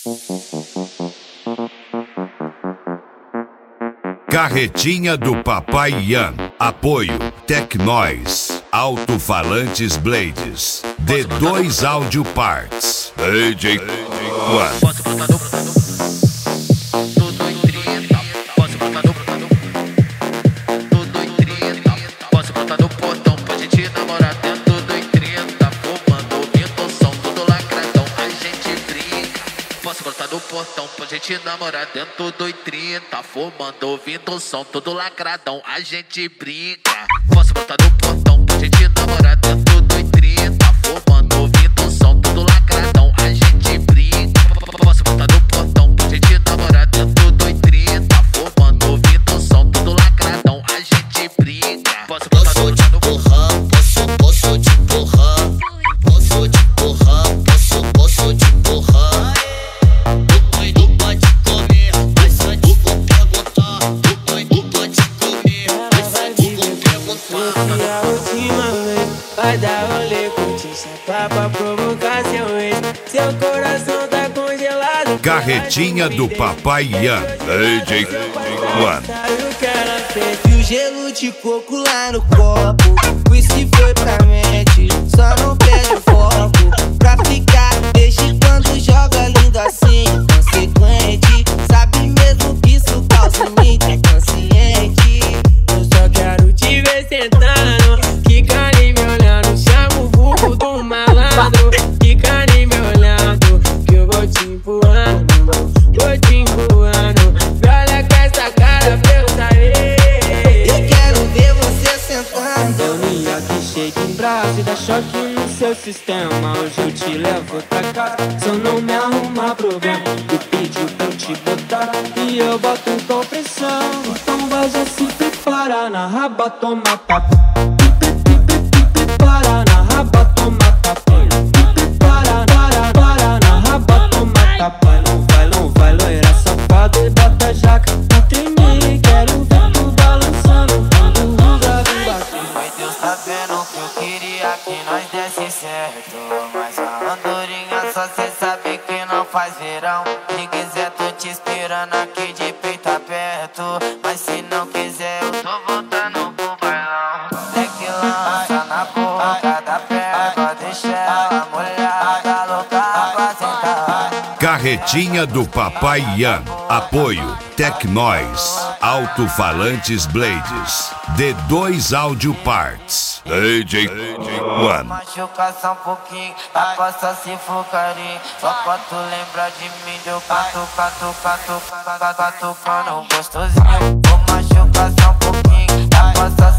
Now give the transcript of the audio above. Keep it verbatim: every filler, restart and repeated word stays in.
Carretinha do Papai Ian. Apoio Tecnois. Alto-falantes Blades. D dois Audio Parts. D J One. Posso botar no brotador? Tudo em trinta. Posso botar no brotador? Tudo em trinta. Posso botar no portão pra gente namorar dentro. Tudo em trinta. Fumando, ouvindo o som, tudo lacradão. A gente brinca. Posso botar no portão pra gente namorar dentro. Tudo em trinta. Fumando, ouvindo o som, tudo lacradão. A gente brinca. Posso botar no portão pra gente namorar dentro. Tudo em trinta. Fumando, ouvindo o som, tudo lacradão. A gente brinca. Posso botar no portão pra gente namorar dentro. Tudo em trinta. Fumando, ouvindo o som, tudo lacradão. A gente brinca. Posso botar no portão. Posso, posso te empurrar. Posso te empurrar. Posso, posso te empurrar. O doido pode comer, mas só te vou perguntar. O doido pode comer, mas só te vou perguntar. E a última vez vai dar rolê, curtir, sentar pra provocar seu ex. Seu coração tá congelado. Carretinha do Papai Ian. D J One. Eu quero fez e o gelo de coco lá no copo. Whisky foi pra mente, só não perde o foco. Pra ficar desde quando joga lindo assim, inconsequente. Sabe mesmo que isso causa em mim, é consciente. Eu só quero te ver sentando, fica ali me olhando. Chama o vulgo do malandro, fica ali me olhando. Que eu vou te empurrando, vou te empurrando. Me olha com essa cara pra eu sair. Eu quero ver você sentando. Eu nem aqui shake em braço e dá choque no seu sistema. Hoje eu te levo pra casa, se eu não me arrumar problema. Tu pediu pra eu te botar e eu boto com pressão. Então vai já se prepara na raba, toma tapa. Prepara na raba, toma tapa. Prepara, para, para na raba, toma tapa. Não vai, não vai, loira safada e bota a jaca pra tremer. Quero ver tu balançando quando o bravo bater. Foi Deus sabendo que eu queria que nós desse certo. Mas a andorinha só cê sabe que não faz verão. Se quiser tô te esperando aqui de peito aberto. Mas se não quiser eu tô voltando pro bailão. Tem que lança na boca da perna pra deixar ela molhada, louca pra sentar. Carretinha do Papai Ian. Apoio Tecnois. Alto-falantes Blades. D dois Audio Parts. D J One. Machuca só um pouquinho, a costa se for carinho. Só pra tu lembrar de mim, deu catu, catu, catu, catu, catucando gostosinho. Vou machucar só um pouquinho, a costa